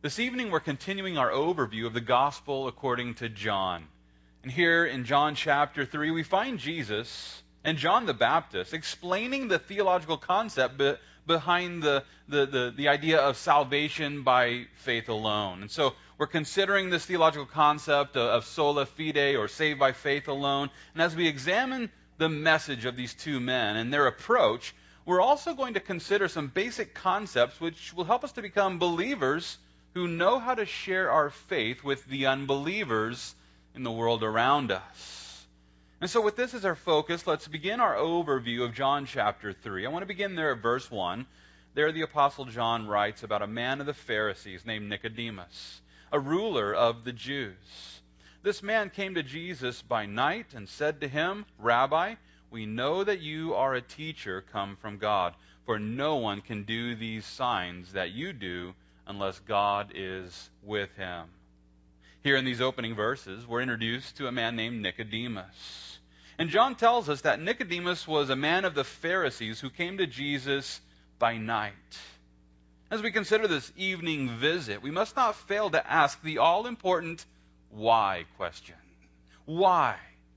This evening we're continuing our overview of the Gospel according to John. And here in John chapter 3 we find Jesus and John the Baptist explaining the theological concept behind the idea of salvation by faith alone. And so we're considering this theological concept of sola fide, or saved by faith alone. And as we examine the message of these two men and their approach, we're also going to consider some basic concepts which will help us to become believers who know how to share our faith with the unbelievers in the world around us. And so with this as our focus, let's begin our overview of John chapter 3. I want to begin there at verse 1. There the Apostle John writes about a man of the Pharisees named Nicodemus, a ruler of the Jews. This man came to Jesus by night and said to him, "Rabbi, we know that you are a teacher come from God, for no one can do these signs that you do unless God is with him." Here in these opening verses, we're introduced to a man named Nicodemus. And John tells us that Nicodemus was a man of the Pharisees who came to Jesus by night. As we consider this evening visit, we must not fail to ask the all-important why question. Why?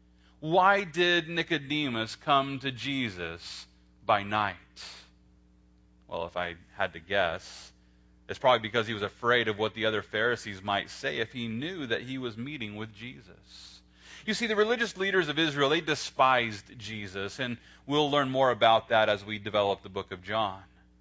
Why did Nicodemus come to Jesus by night? Well, if I had to guess, it's probably because he was afraid of what the other Pharisees might say if he knew that he was meeting with Jesus. You see, the religious leaders of Israel, they despised Jesus, and we'll learn more about that as we develop the book of John.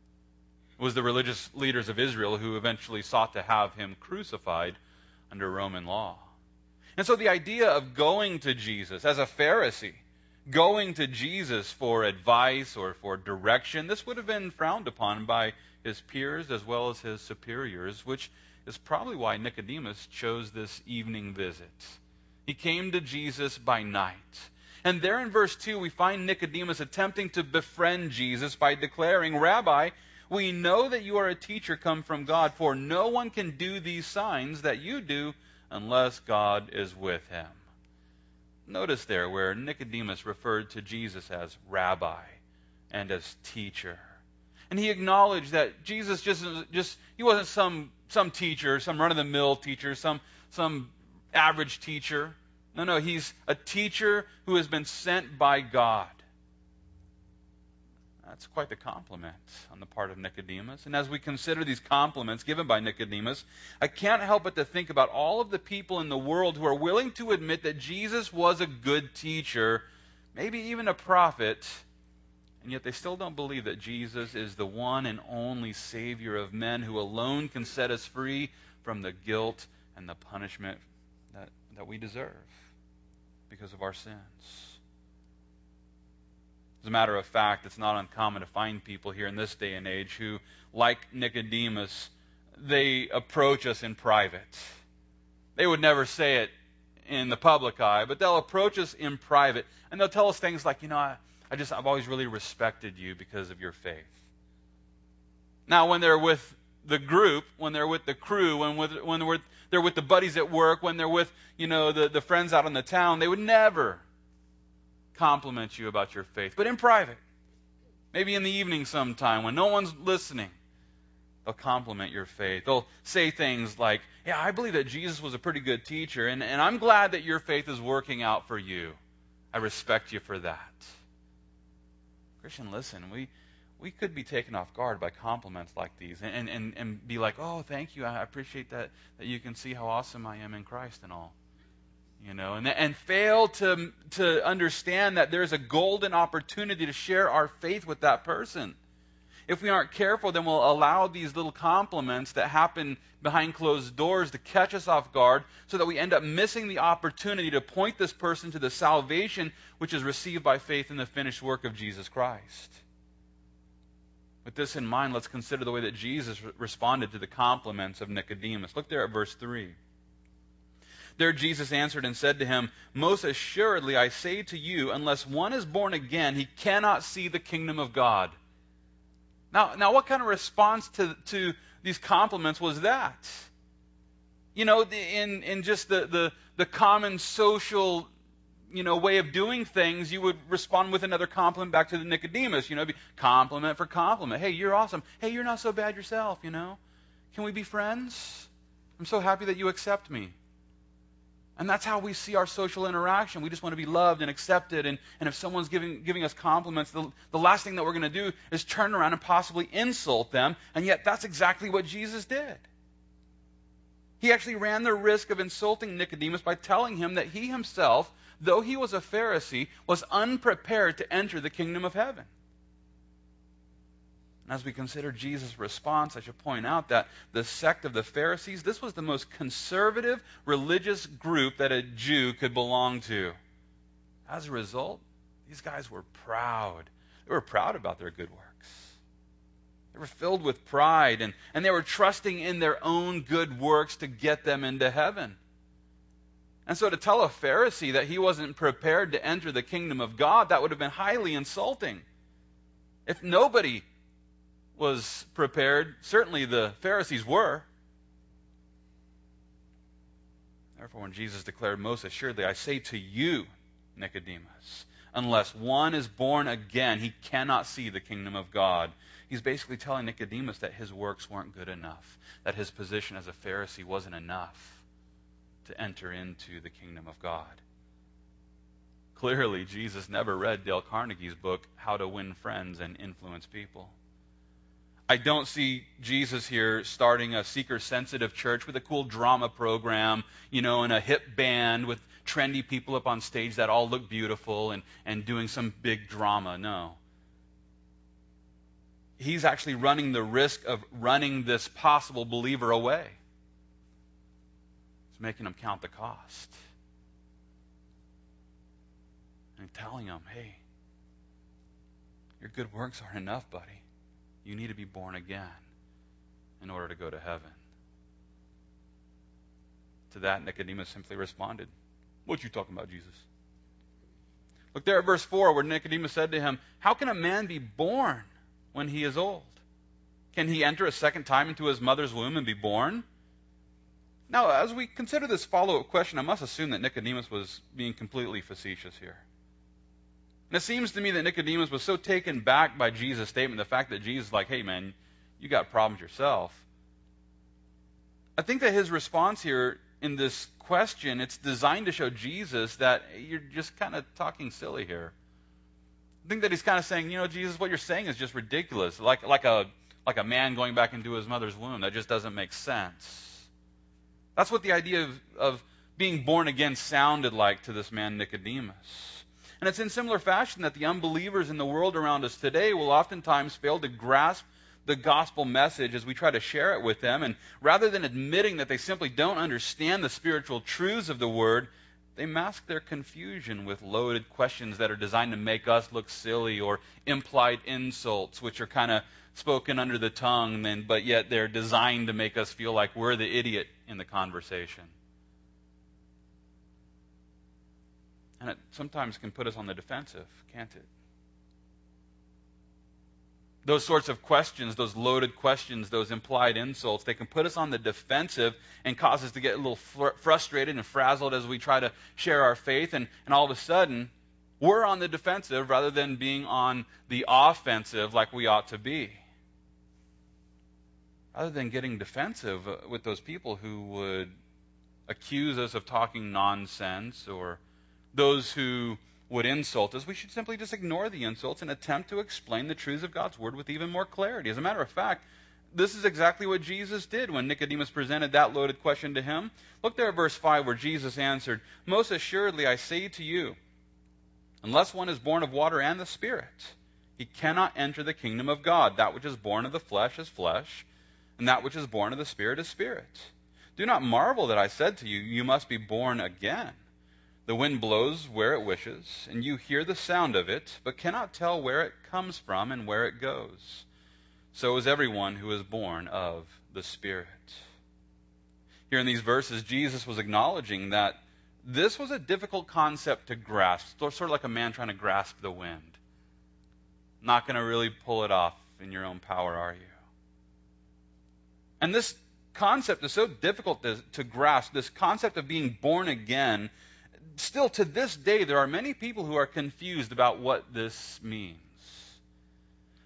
It was the religious leaders of Israel who eventually sought to have him crucified under Roman law. And so the idea of going to Jesus as a Pharisee, going to Jesus for advice or for direction, this would have been frowned upon by his peers as well as his superiors, which is probably why Nicodemus chose this evening visit. He came to Jesus by night. And there in verse 2, we find Nicodemus attempting to befriend Jesus by declaring, "Rabbi, we know that you are a teacher come from God, for no one can do these signs that you do unless God is with him." Notice there where Nicodemus referred to Jesus as rabbi and as teacher. And he acknowledged that Jesus he wasn't some teacher, some run-of-the-mill teacher, some average teacher. No, he's a teacher who has been sent by God. That's quite the compliment on the part of Nicodemus. And as we consider these compliments given by Nicodemus, I can't help but to think about all of the people in the world who are willing to admit that Jesus was a good teacher, maybe even a prophet, and yet they still don't believe that Jesus is the one and only Savior of men who alone can set us free from the guilt and the punishment that we deserve because of our sins. As a matter of fact, it's not uncommon to find people here in this day and age who, like Nicodemus, they approach us in private. They would never say it in the public eye, but they'll approach us in private, and they'll tell us things like, I've always really respected you because of your faith. Now, when they're with the group, when they're with the crew, when they're with the buddies at work, when they're with, the friends out in the town, they would never compliment you about your faith. But in private, maybe in the evening sometime when no one's listening, they'll compliment your faith. They'll say things like, "Yeah, I believe that Jesus was a pretty good teacher, and I'm glad that your faith is working out for you. I respect you for that." Christian, listen, we could be taken off guard by compliments like these and be like, "Oh, thank you. I appreciate that you can see how awesome I am in Christ and all." And fail to understand that there's a golden opportunity to share our faith with that person. If we aren't careful, then we'll allow these little compliments that happen behind closed doors to catch us off guard so that we end up missing the opportunity to point this person to the salvation which is received by faith in the finished work of Jesus Christ. With this in mind, let's consider the way that Jesus responded to the compliments of Nicodemus. Look there at verse 3. There Jesus answered and said to him, "Most assuredly I say to you, unless one is born again, he cannot see the kingdom of God." Now what kind of response to these compliments was that? In just the common social way of doing things, you would respond with another compliment back to the Nicodemus. Compliment for compliment. "Hey, you're awesome. Hey, you're not so bad yourself. Can we be friends?" I'm so happy that you accept me. And that's how we see our social interaction. We just want to be loved and accepted. And if someone's giving us compliments, the last thing that we're going to do is turn around and possibly insult them. And yet that's exactly what Jesus did. He actually ran the risk of insulting Nicodemus by telling him that he himself, though he was a Pharisee, was unprepared to enter the kingdom of heaven. And as we consider Jesus' response, I should point out that the sect of the Pharisees, this was the most conservative religious group that a Jew could belong to. As a result, these guys were proud. They were proud about their good works. They were filled with pride, and they were trusting in their own good works to get them into heaven. And so to tell a Pharisee that he wasn't prepared to enter the kingdom of God, that would have been highly insulting. If nobody was prepared, certainly the Pharisees were. Therefore, when Jesus declared, "Most assuredly, I say to you, Nicodemus, unless one is born again, he cannot see the kingdom of God," he's basically telling Nicodemus that his works weren't good enough, that his position as a Pharisee wasn't enough to enter into the kingdom of God. Clearly, Jesus never read Dale Carnegie's book, How to Win Friends and Influence People. I don't see Jesus here starting a seeker-sensitive church with a cool drama program, and a hip band with trendy people up on stage that all look beautiful and doing some big drama. No. He's actually running the risk of running this possible believer away. He's making him count the cost. And telling him, hey, your good works aren't enough, buddy. You need to be born again in order to go to heaven. To that, Nicodemus simply responded, "What you talking about, Jesus?" Look there at verse 4, where Nicodemus said to him, "How can a man be born when he is old? Can he enter a second time into his mother's womb and be born?" Now, as we consider this follow-up question, I must assume that Nicodemus was being completely facetious here. And it seems to me that Nicodemus was so taken back by Jesus' statement, the fact that Jesus is like, "Hey man, you got problems yourself." I think that his response here in this question, it's designed to show Jesus that you're just kind of talking silly here. I think that he's kind of saying, Jesus, what you're saying is just ridiculous. Like a man going back into his mother's womb. That just doesn't make sense. That's what the idea of being born again sounded like to this man Nicodemus. And it's in similar fashion that the unbelievers in the world around us today will oftentimes fail to grasp the gospel message as we try to share it with them. And rather than admitting that they simply don't understand the spiritual truths of the word, they mask their confusion with loaded questions that are designed to make us look silly, or implied insults, which are kind of spoken under the tongue, but yet they're designed to make us feel like we're the idiot in the conversation. And it sometimes can put us on the defensive, can't it? Those sorts of questions, those loaded questions, those implied insults, they can put us on the defensive and cause us to get a little frustrated and frazzled as we try to share our faith. And all of a sudden, we're on the defensive rather than being on the offensive like we ought to be. Rather than getting defensive with those people who would accuse us of talking nonsense, or those who would insult us, we should simply just ignore the insults and attempt to explain the truths of God's word with even more clarity. As a matter of fact, this is exactly what Jesus did when Nicodemus presented that loaded question to him. Look there at verse 5, where Jesus answered, "Most assuredly I say to you, unless one is born of water and the Spirit, he cannot enter the kingdom of God. That which is born of the flesh is flesh, and that which is born of the Spirit is spirit. Do not marvel that I said to you, you must be born again. The wind blows where it wishes, and you hear the sound of it, but cannot tell where it comes from and where it goes. So is everyone who is born of the Spirit." Here in these verses, Jesus was acknowledging that this was a difficult concept to grasp, sort of like a man trying to grasp the wind. Not going to really pull it off in your own power, are you? And this concept is so difficult to grasp, this concept of being born again. Still, to this day, there are many people who are confused about what this means.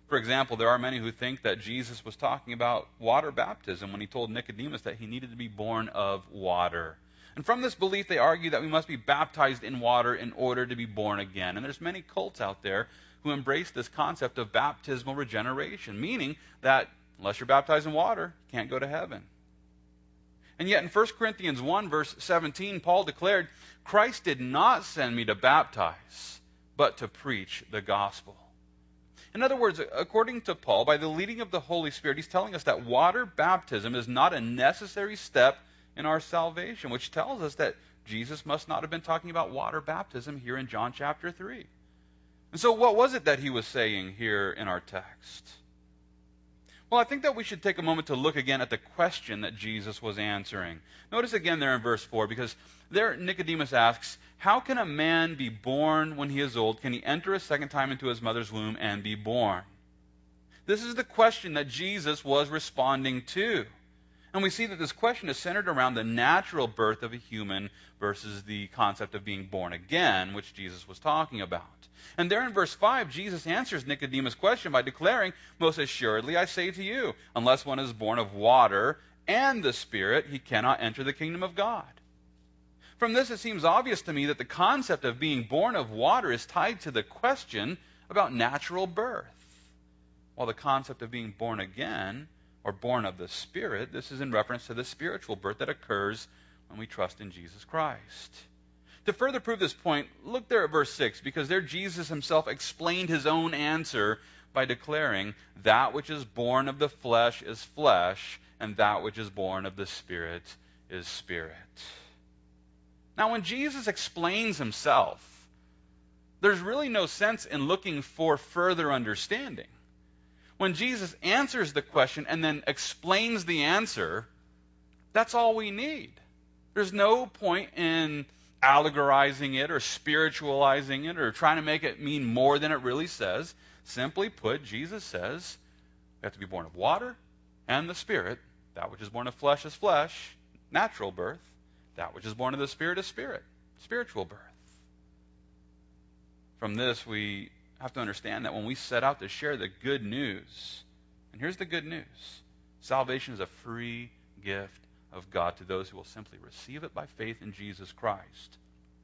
For example, there are many who think that Jesus was talking about water baptism when he told Nicodemus that he needed to be born of water. And from this belief, they argue that we must be baptized in water in order to be born again. And there's many cults out there who embrace this concept of baptismal regeneration, meaning that unless you're baptized in water, you can't go to heaven. And yet in 1 Corinthians 1, verse 17, Paul declared, Christ did not send me to baptize, but to preach the gospel. In other words, according to Paul, by the leading of the Holy Spirit, he's telling us that water baptism is not a necessary step in our salvation, which tells us that Jesus must not have been talking about water baptism here in John chapter 3. And so what was it that he was saying here in our text? Well, I think that we should take a moment to look again at the question that Jesus was answering. Notice again there in verse 4, because there Nicodemus asks, how can a man be born when he is old? Can he enter a second time into his mother's womb and be born? This is the question that Jesus was responding to. And we see that this question is centered around the natural birth of a human versus the concept of being born again, which Jesus was talking about. And there in verse 5, Jesus answers Nicodemus' question by declaring, most assuredly I say to you, unless one is born of water and the Spirit, he cannot enter the kingdom of God. From this, it seems obvious to me that the concept of being born of water is tied to the question about natural birth, while the concept of being born again, or born of the Spirit, this is in reference to the spiritual birth that occurs when we trust in Jesus Christ. To further prove this point, look there at verse 6, because there Jesus himself explained his own answer by declaring, that which is born of the flesh is flesh, and that which is born of the Spirit is spirit. Now, when Jesus explains himself, there's really no sense in looking for further understanding. When Jesus answers the question and then explains the answer, that's all we need. There's no point in allegorizing it or spiritualizing it or trying to make it mean more than it really says. Simply put, Jesus says we have to be born of water and the Spirit. That which is born of flesh is flesh, natural birth. That which is born of the Spirit is spirit, spiritual birth. From this, we have to understand that when we set out to share the good news, and here's the good news, salvation is a free gift of God to those who will simply receive it by faith in Jesus Christ.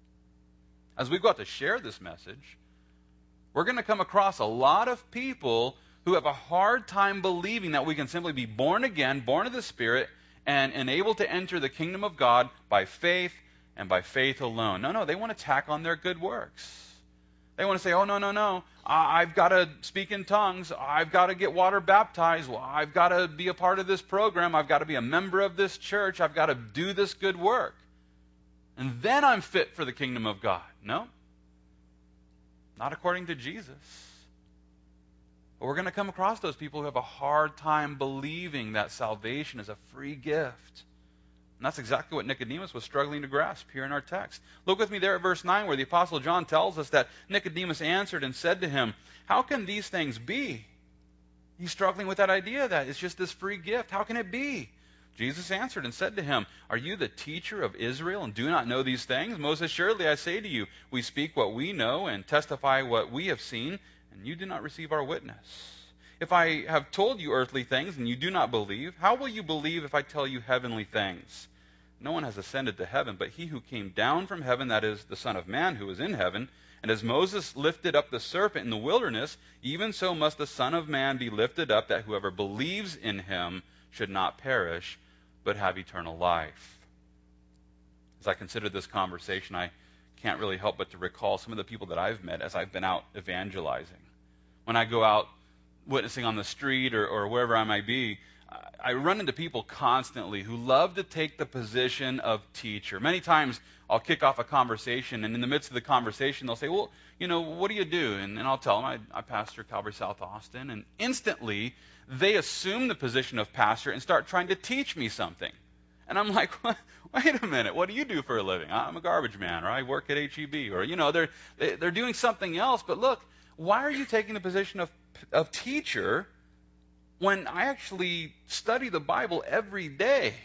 As we go out to share this message, we're going to come across a lot of people who have a hard time believing that we can simply be born again, born of the Spirit, and able to enter the kingdom of God by faith and by faith alone. No, they want to tack on their good works. They want to say, oh, no, I've got to speak in tongues. I've got to get water baptized. Well, I've got to be a part of this program. I've got to be a member of this church. I've got to do this good work. And then I'm fit for the kingdom of God. No, not according to Jesus. But we're going to come across those people who have a hard time believing that salvation is a free gift. And that's exactly what Nicodemus was struggling to grasp here in our text. Look with me there at verse 9, where the Apostle John tells us that Nicodemus answered and said to him, how can these things be? He's struggling with that idea that it's just this free gift. How can it be? Jesus answered and said to him, are you the teacher of Israel and do not know these things? Most assuredly I say to you, we speak what we know and testify what we have seen, and you do not receive our witness. If I have told you earthly things and you do not believe, how will you believe if I tell you heavenly things? No one has ascended to heaven, but he who came down from heaven, that is, the Son of Man who is in heaven. And as Moses lifted up the serpent in the wilderness, even so must the Son of Man be lifted up, that whoever believes in him should not perish, but have eternal life. As I consider this conversation, I can't really help but to recall some of the people that I've met as I've been out evangelizing. When I go out witnessing on the street or wherever I might be, I run into people constantly who love to take the position of teacher. Many times I'll kick off a conversation, and in the midst of the conversation they'll say, well, what do you do? And I'll tell them I pastor Calvary South Austin, and instantly they assume the position of pastor and start trying to teach me something. And I'm like, wait a minute, what do you do for a living? I'm a garbage man, or I work at HEB, or they're doing something else. But look, why are you taking the position of teacher when I actually study the Bible every day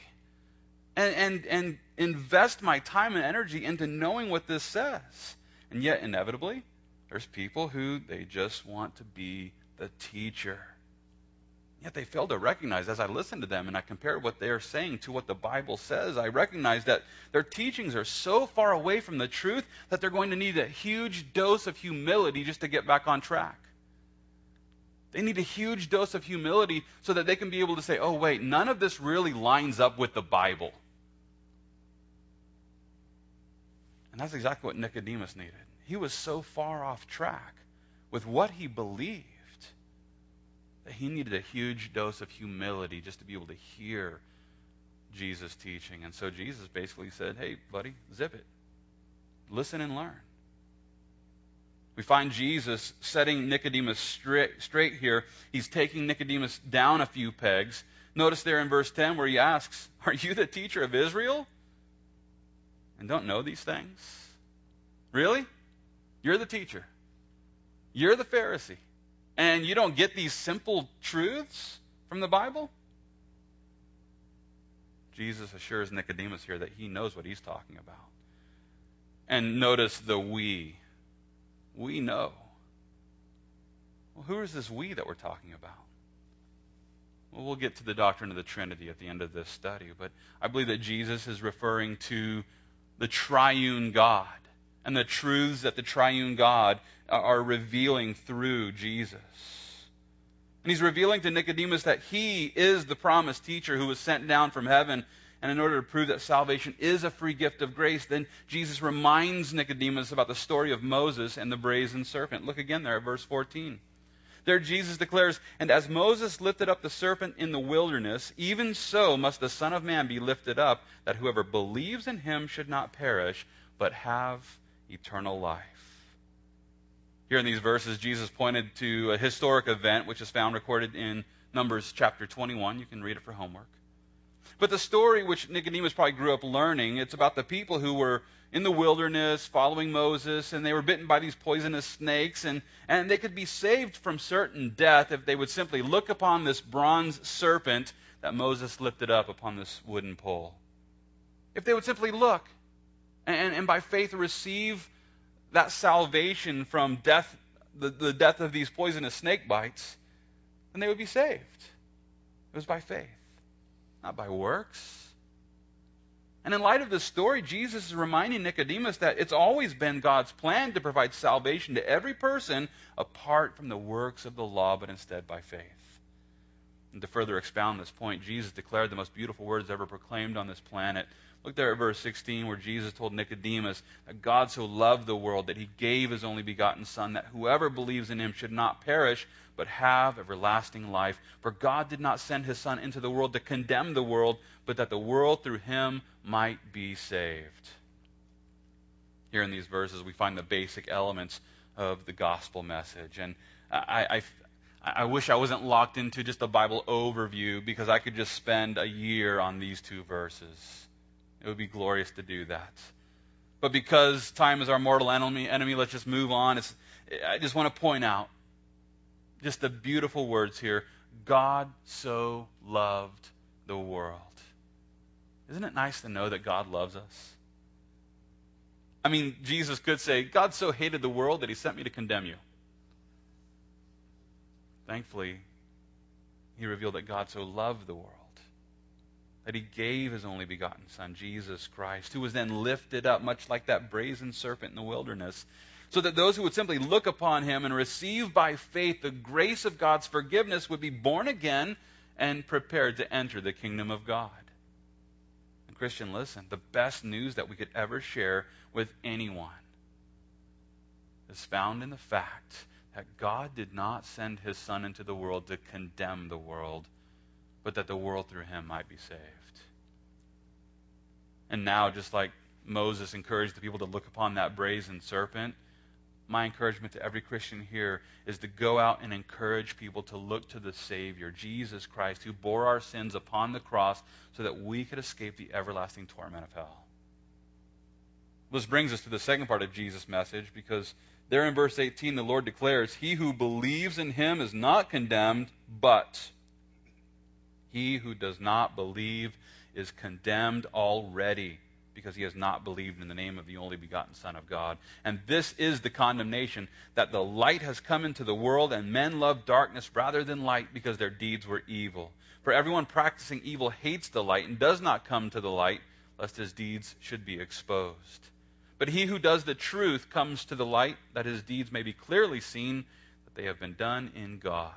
and invest my time and energy into knowing what this says? And yet, inevitably, there's people who they just want to be the teacher. Yet they fail to recognize, as I listen to them and I compare what they are saying to what the Bible says, I recognize that their teachings are so far away from the truth that they're going to need a huge dose of humility just to get back on track. They need a huge dose of humility so that they can be able to say, oh, wait, none of this really lines up with the Bible. And that's exactly what Nicodemus needed. He was so far off track with what he believed that he needed a huge dose of humility just to be able to hear Jesus' teaching. And so Jesus basically said, hey, buddy, zip it. Listen and learn. We find Jesus setting Nicodemus straight here. He's taking Nicodemus down a few pegs. Notice there in verse 10 where he asks, are you the teacher of Israel and don't know these things? Really? You're the teacher. You're the Pharisee. And you don't get these simple truths from the Bible? Jesus assures Nicodemus here that he knows what he's talking about. And notice the we. We know. Well, who is this we that we're talking about? Well, we'll get to the doctrine of the Trinity at the end of this study, but I believe that Jesus is referring to the triune God and the truths that the triune God are revealing through Jesus. And he's revealing to Nicodemus that he is the promised teacher who was sent down from heaven. And in order to prove that salvation is a free gift of grace, then Jesus reminds Nicodemus about the story of Moses and the brazen serpent. Look again there at verse 14. There Jesus declares, and as Moses lifted up the serpent in the wilderness, even so must the Son of Man be lifted up, that whoever believes in him should not perish, but have eternal life. Here in these verses, Jesus pointed to a historic event which is found recorded in Numbers chapter 21. You can read it for homework. But the story which Nicodemus probably grew up learning, it's about the people who were in the wilderness following Moses, and they were bitten by these poisonous snakes, and they could be saved from certain death if they would simply look upon this bronze serpent that Moses lifted up upon this wooden pole. If they would simply look and by faith receive that salvation from death, the death of these poisonous snake bites, then they would be saved. It was by faith, not by works. And in light of this story, Jesus is reminding Nicodemus that it's always been God's plan to provide salvation to every person apart from the works of the law, but instead by faith. And to further expound this point, Jesus declared the most beautiful words ever proclaimed on this planet. Look there at verse 16 where Jesus told Nicodemus that God so loved the world that he gave his only begotten Son, that whoever believes in him should not perish, but have everlasting life. For God did not send his Son into the world to condemn the world, but that the world through him might be saved. Here in these verses we find the basic elements of the gospel message. And I wish I wasn't locked into just a Bible overview, because I could just spend a year on these two verses. It would be glorious to do that. But because time is our mortal enemy, let's just move on. I just want to point out just the beautiful words here. God so loved the world. Isn't it nice to know that God loves us? I mean, Jesus could say, God so hated the world that he sent me to condemn you. Thankfully, he revealed that God so loved the world that he gave his only begotten Son, Jesus Christ, who was then lifted up, much like that brazen serpent in the wilderness, so that those who would simply look upon him and receive by faith the grace of God's forgiveness would be born again and prepared to enter the kingdom of God. And Christian, listen, the best news that we could ever share with anyone is found in the fact that God did not send his Son into the world to condemn the world, but that the world through him might be saved. And now, just like Moses encouraged the people to look upon that brazen serpent, my encouragement to every Christian here is to go out and encourage people to look to the Savior, Jesus Christ, who bore our sins upon the cross so that we could escape the everlasting torment of hell. This brings us to the second part of Jesus' message, because there in verse 18 the Lord declares, he who believes in him is not condemned, but he who does not believe is condemned already, because he has not believed in the name of the only begotten Son of God. And this is the condemnation, that the light has come into the world, and men love darkness rather than light because their deeds were evil. For everyone practicing evil hates the light and does not come to the light, lest his deeds should be exposed. But he who does the truth comes to the light, that his deeds may be clearly seen, that they have been done in God.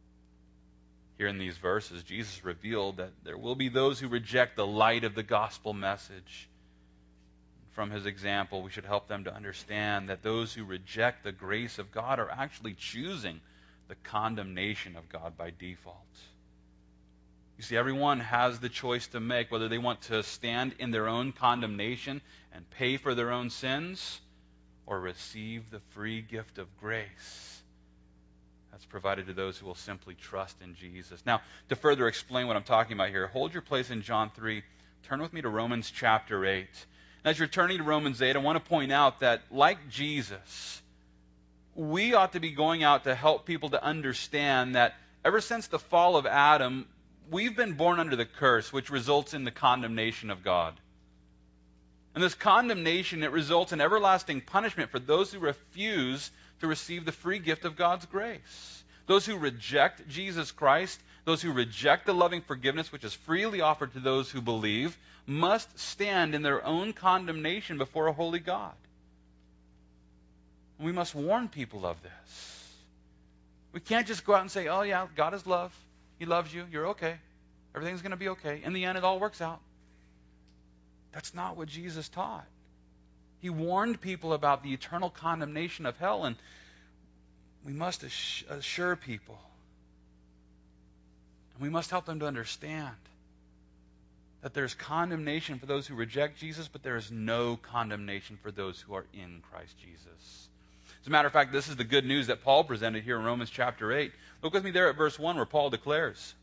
Here in these verses, Jesus revealed that there will be those who reject the light of the gospel message. From his example, we should help them to understand that those who reject the grace of God are actually choosing the condemnation of God by default. You see, everyone has the choice to make whether they want to stand in their own condemnation and pay for their own sins, or receive the free gift of grace that's provided to those who will simply trust in Jesus. Now, to further explain what I'm talking about here, hold your place in John 3. Turn with me to Romans chapter 8. And as you're turning to Romans 8, I want to point out that, like Jesus, we ought to be going out to help people to understand that ever since the fall of Adam, we've been born under the curse, which results in the condemnation of God. And this condemnation, it results in everlasting punishment for those who refuse to receive the free gift of God's grace. Those who reject Jesus Christ, those who reject the loving forgiveness which is freely offered to those who believe, must stand in their own condemnation before a holy God. And we must warn people of this. We can't just go out and say, oh yeah, God is love. He loves you. You're okay. Everything's going to be okay. In the end, it all works out. That's not what Jesus taught. He warned people about the eternal condemnation of hell, and we must assure people. And we must help them to understand that there's condemnation for those who reject Jesus, but there is no condemnation for those who are in Christ Jesus. As a matter of fact, this is the good news that Paul presented here in Romans chapter 8. Look with me there at verse 1 where Paul declares,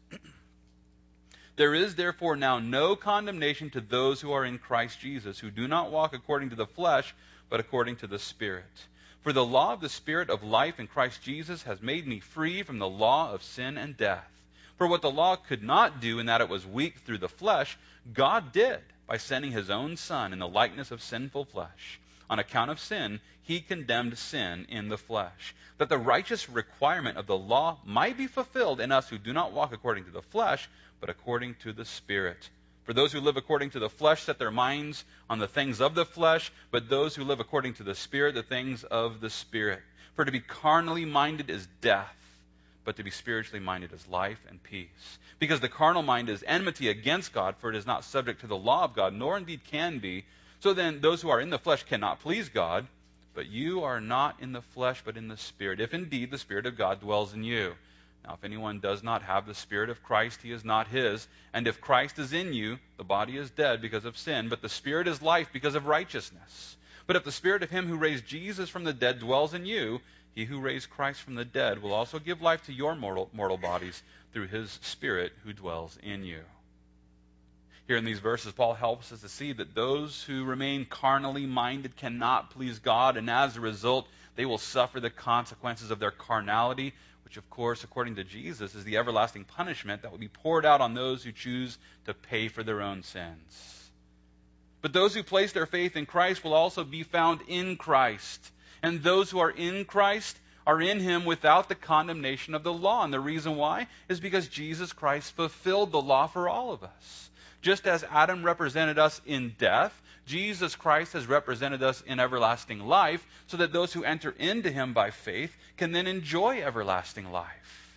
"There is therefore now no condemnation to those who are in Christ Jesus, who do not walk according to the flesh, but according to the Spirit. For the law of the Spirit of life in Christ Jesus has made me free from the law of sin and death. For what the law could not do in that it was weak through the flesh, God did by sending his own Son in the likeness of sinful flesh. On account of sin, he condemned sin in the flesh, that the righteous requirement of the law might be fulfilled in us who do not walk according to the flesh, but according to the Spirit. For those who live according to the flesh set their minds on the things of the flesh, but those who live according to the Spirit, the things of the Spirit. For to be carnally minded is death, but to be spiritually minded is life and peace. Because the carnal mind is enmity against God, for it is not subject to the law of God, nor indeed can be. So then those who are in the flesh cannot please God, but you are not in the flesh, but in the Spirit, if indeed the Spirit of God dwells in you. Now, if anyone does not have the Spirit of Christ, he is not his. And if Christ is in you, the body is dead because of sin, but the Spirit is life because of righteousness. But if the Spirit of him who raised Jesus from the dead dwells in you, he who raised Christ from the dead will also give life to your mortal bodies through his Spirit who dwells in you." Here in these verses, Paul helps us to see that those who remain carnally minded cannot please God, and as a result, they will suffer the consequences of their carnality, which, of course, according to Jesus, is the everlasting punishment that will be poured out on those who choose to pay for their own sins. But those who place their faith in Christ will also be found in Christ. And those who are in Christ are in him without the condemnation of the law. And the reason why is because Jesus Christ fulfilled the law for all of us. Just as Adam represented us in death, Jesus Christ has represented us in everlasting life, so that those who enter into him by faith can then enjoy everlasting life.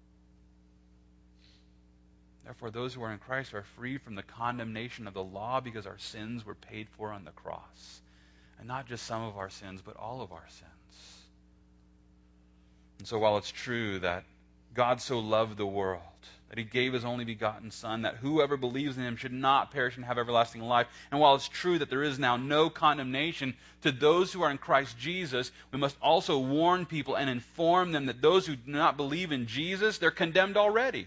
Therefore, those who are in Christ are free from the condemnation of the law because our sins were paid for on the cross. And not just some of our sins, but all of our sins. And so while it's true that God so loved the world, that he gave his only begotten Son, that whoever believes in him should not perish and have everlasting life, and while it's true that there is now no condemnation to those who are in Christ Jesus, we must also warn people and inform them that those who do not believe in Jesus, they're condemned already.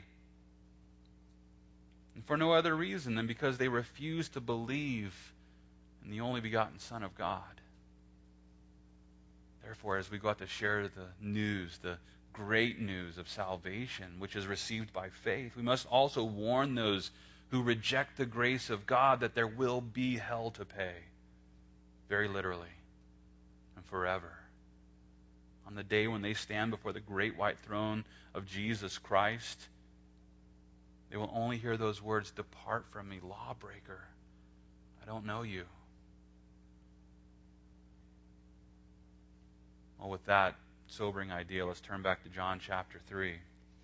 And for no other reason than because they refuse to believe in the only begotten Son of God. Therefore, as we go out to share the news, the great news of salvation, which is received by faith, we must also warn those who reject the grace of God, that there will be hell to pay, very literally and forever. On the day when they stand before the great white throne of Jesus Christ, they will only hear those words, "Depart from me, lawbreaker. I don't know you." Well, with that sobering idea, let's turn back to John chapter 3.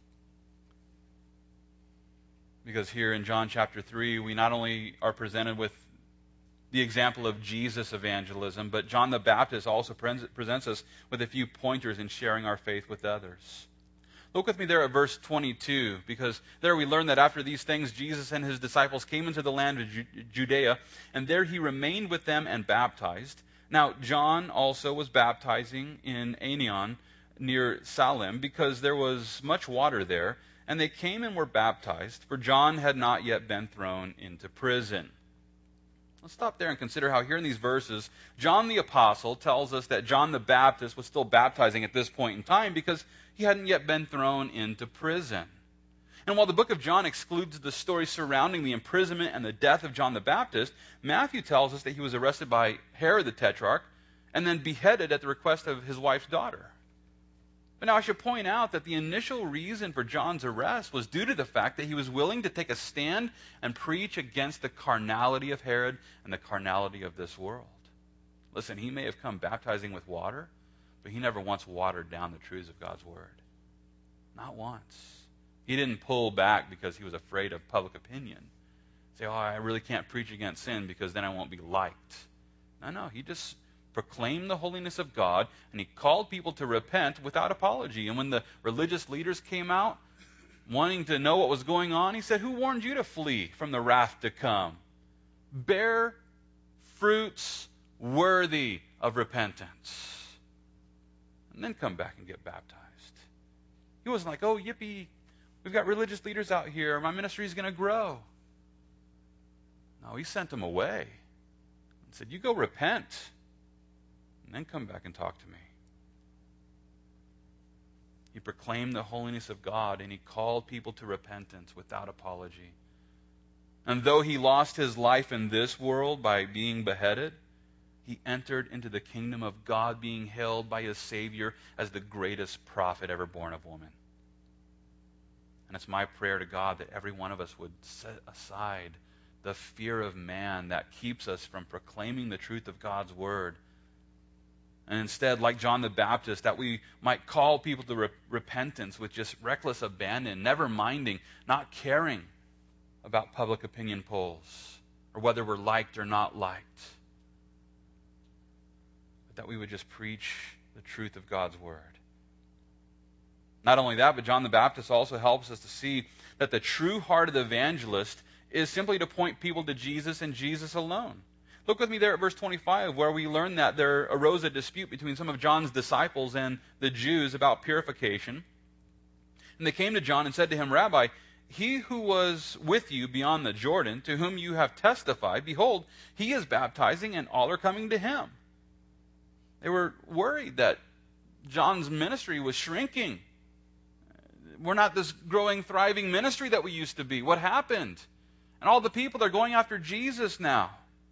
Because here in John chapter 3, we not only are presented with the example of Jesus' evangelism, but John the Baptist also presents us with a few pointers in sharing our faith with others. Look with me there at verse 22, because there we learn that after these things, Jesus and his disciples came into the land of Judea, and there he remained with them and baptized. Now, John also was baptizing in Aenon near Salim, because there was much water there, and they came and were baptized, for John had not yet been thrown into prison. Let's stop there and consider how here in these verses, John the Apostle tells us that John the Baptist was still baptizing at this point in time because he hadn't yet been thrown into prison. And while the book of John excludes the story surrounding the imprisonment and the death of John the Baptist, Matthew tells us that he was arrested by Herod the Tetrarch and then beheaded at the request of his wife's daughter. But now I should point out that the initial reason for John's arrest was due to the fact that he was willing to take a stand and preach against the carnality of Herod and the carnality of this world. Listen, he may have come baptizing with water, but he never once watered down the truths of God's word. Not once. He didn't pull back because he was afraid of public opinion. Say, "Oh, I really can't preach against sin because then I won't be liked." No, he just proclaimed the holiness of God, and he called people to repent without apology. And when the religious leaders came out wanting to know what was going on, he said, "Who warned you to flee from the wrath to come? Bear fruits worthy of repentance, and then come back and get baptized." He wasn't like, "Oh, yippee, we've got religious leaders out here. My ministry is going to grow." No, he sent them away and said, "You go repent, and then come back and talk to me." He proclaimed the holiness of God, and he called people to repentance without apology. And though he lost his life in this world by being beheaded, he entered into the kingdom of God, being hailed by his Savior as the greatest prophet ever born of woman. And it's my prayer to God that every one of us would set aside the fear of man that keeps us from proclaiming the truth of God's word. And instead, like John the Baptist, that we might call people to repentance with just reckless abandon, never minding, not caring about public opinion polls or whether we're liked or not liked. But that we would just preach the truth of God's word. Not only that, but John the Baptist also helps us to see that the true heart of the evangelist is simply to point people to Jesus and Jesus alone. Look with me there at verse 25, where we learn that there arose a dispute between some of John's disciples and the Jews about purification. And they came to John and said to him, "Rabbi, he who was with you beyond the Jordan, to whom you have testified, behold, he is baptizing, and all are coming to him." They were worried that John's ministry was shrinking. We're not this growing, thriving ministry that we used to be. What happened? And all the people are going after Jesus now.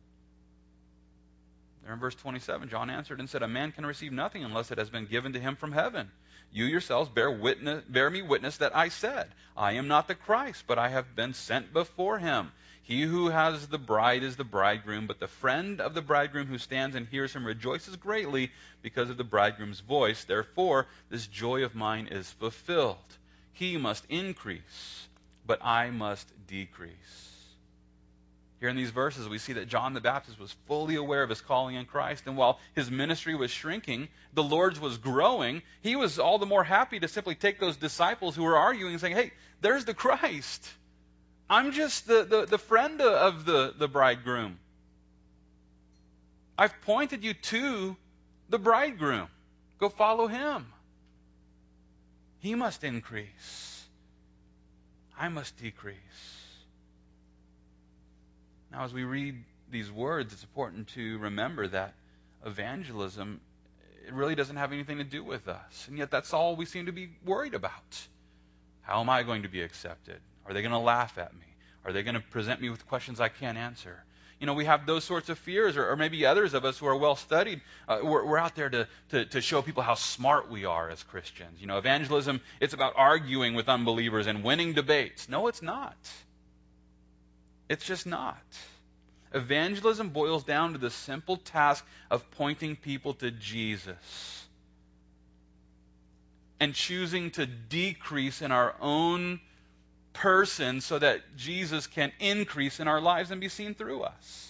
There in verse 27, John answered and said, "A man can receive nothing unless it has been given to him from heaven. You yourselves bear me witness that I said, I am not the Christ, but I have been sent before him. He who has the bride is the bridegroom, but the friend of the bridegroom who stands and hears him rejoices greatly because of the bridegroom's voice. Therefore, this joy of mine is fulfilled. He must increase, but I must decrease." Here in these verses, we see that John the Baptist was fully aware of his calling in Christ, and while his ministry was shrinking, the Lord's was growing. He was all the more happy to simply take those disciples who were arguing and saying, "Hey, there's the Christ. I'm just the friend of the bridegroom. I've pointed you to the bridegroom. Go follow him. He must increase. I must decrease." Now, as we read these words, it's important to remember that evangelism, it really doesn't have anything to do with us. And yet that's all we seem to be worried about. How am I going to be accepted? Are they going to laugh at me? Are they going to present me with questions I can't answer? We have those sorts of fears, or maybe others of us who are well studied. We're out there to show people how smart we are as Christians. Evangelism, it's about arguing with unbelievers and winning debates. No, it's not. It's just not. Evangelism boils down to the simple task of pointing people to Jesus and choosing to decrease in our own person so that Jesus can increase in our lives and be seen through us.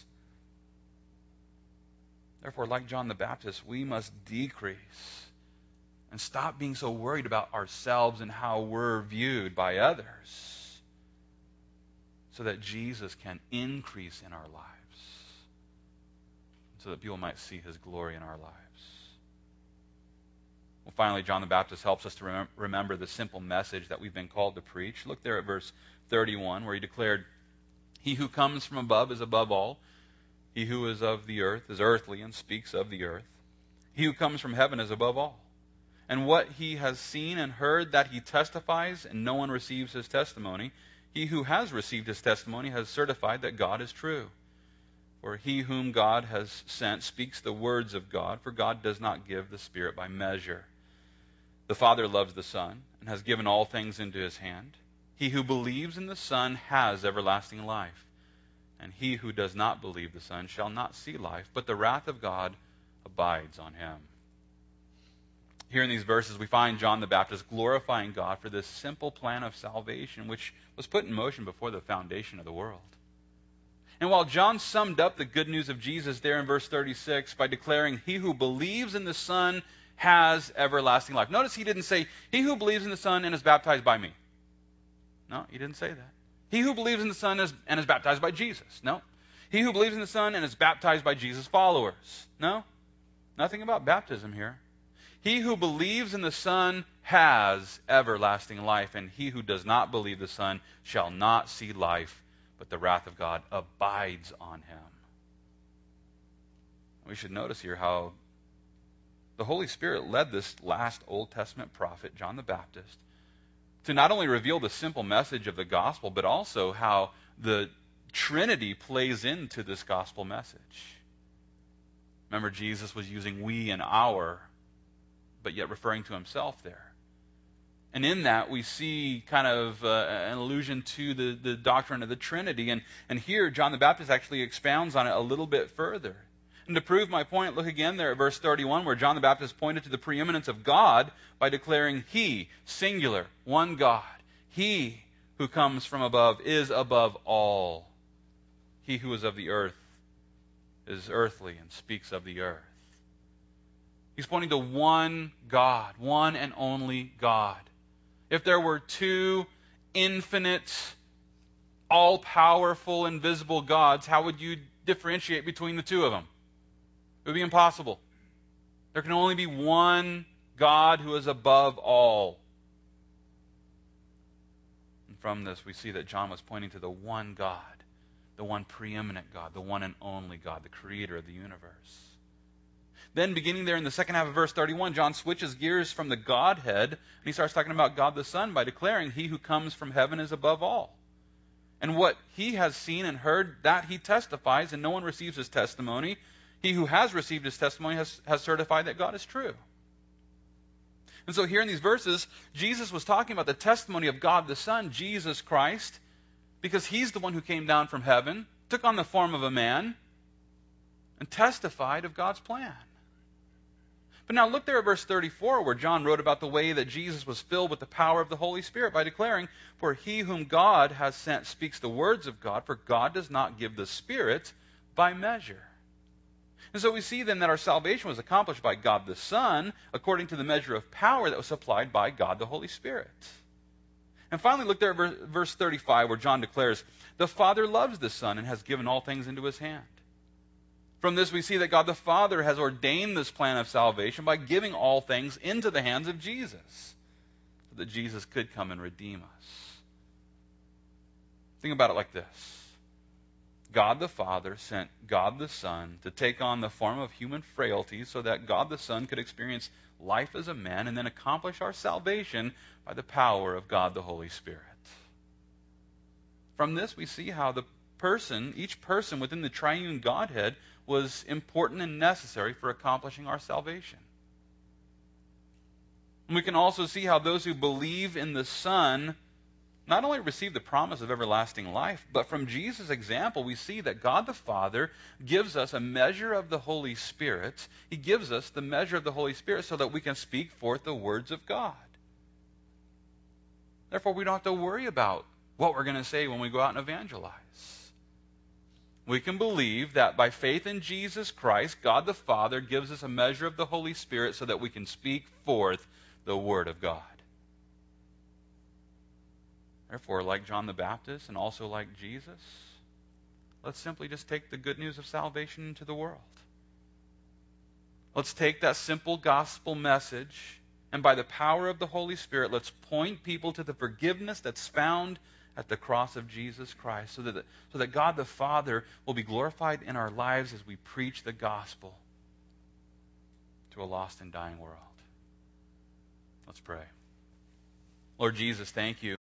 Therefore, like John the Baptist, we must decrease and stop being so worried about ourselves and how we're viewed by others so that Jesus can increase in our lives, so that people might see his glory in our lives. Well, finally, John the Baptist helps us to remember the simple message that we've been called to preach. Look there at verse 31, where he declared, "He who comes from above is above all. He who is of the earth is earthly and speaks of the earth. He who comes from heaven is above all. And what he has seen and heard, that he testifies, and no one receives his testimony. He who has received his testimony has certified that God is true. For he whom God has sent speaks the words of God, for God does not give the Spirit by measure. The Father loves the Son and has given all things into his hand. He who believes in the Son has everlasting life. And he who does not believe the Son shall not see life, but the wrath of God abides on him." Here in these verses, we find John the Baptist glorifying God for this simple plan of salvation, which was put in motion before the foundation of the world. And while John summed up the good news of Jesus there in verse 36 by declaring, "He who believes in the Son has everlasting life." Notice he didn't say, "He who believes in the Son and is baptized by me." No, he didn't say that. "He who believes in the Son and is baptized by Jesus." No. "He who believes in the Son and is baptized by Jesus' followers." No. Nothing about baptism here. "He who believes in the Son has everlasting life, and he who does not believe the Son shall not see life, but the wrath of God abides on him." We should notice here how the Holy Spirit led this last Old Testament prophet, John the Baptist, to not only reveal the simple message of the gospel, but also how the Trinity plays into this gospel message. Remember, Jesus was using we and our, but yet referring to himself there. And in that, we see kind of an allusion to the doctrine of the Trinity. And here, John the Baptist actually expounds on it a little bit further. And to prove my point, look again there at verse 31, where John the Baptist pointed to the preeminence of God by declaring, "He," singular, one God, "He who comes from above is above all. He who is of the earth is earthly and speaks of the earth." He's pointing to one God, one and only God. If there were two infinite, all-powerful, invisible gods, how would you differentiate between the two of them? It would be impossible. There can only be one God who is above all. And from this, we see that John was pointing to the one God, the one preeminent God, the one and only God, the creator of the universe. Then, beginning there in the second half of verse 31, John switches gears from the Godhead, and he starts talking about God the Son by declaring, "He who comes from heaven is above all. And what he has seen and heard, that he testifies, and no one receives his testimony. He who has received his testimony has certified that God is true." And so here in these verses, Jesus was talking about the testimony of God the Son, Jesus Christ, because he's the one who came down from heaven, took on the form of a man, and testified of God's plan. But now look there at verse 34, where John wrote about the way that Jesus was filled with the power of the Holy Spirit by declaring, "For he whom God has sent speaks the words of God, for God does not give the Spirit by measure." And so we see then that our salvation was accomplished by God the Son, according to the measure of power that was supplied by God the Holy Spirit. And finally, look there at verse 35, where John declares, "The Father loves the Son and has given all things into his hand." From this, we see that God the Father has ordained this plan of salvation by giving all things into the hands of Jesus, so that Jesus could come and redeem us. Think about it like this. God the Father sent God the Son to take on the form of human frailty so that God the Son could experience life as a man and then accomplish our salvation by the power of God the Holy Spirit. From this, we see how each person within the triune Godhead was important and necessary for accomplishing our salvation. And we can also see how those who believe in the Son not only receive the promise of everlasting life, but from Jesus' example, we see that God the Father gives us a measure of the Holy Spirit. He gives us the measure of the Holy Spirit so that we can speak forth the words of God. Therefore, we don't have to worry about what we're going to say when we go out and evangelize. We can believe that by faith in Jesus Christ, God the Father gives us a measure of the Holy Spirit so that we can speak forth the Word of God. Therefore, like John the Baptist and also like Jesus, let's simply just take the good news of salvation into the world. Let's take that simple gospel message, and by the power of the Holy Spirit, let's point people to the forgiveness that's found at the cross of Jesus Christ, so that God the Father will be glorified in our lives as we preach the gospel to a lost and dying world. Let's pray. Lord Jesus, thank you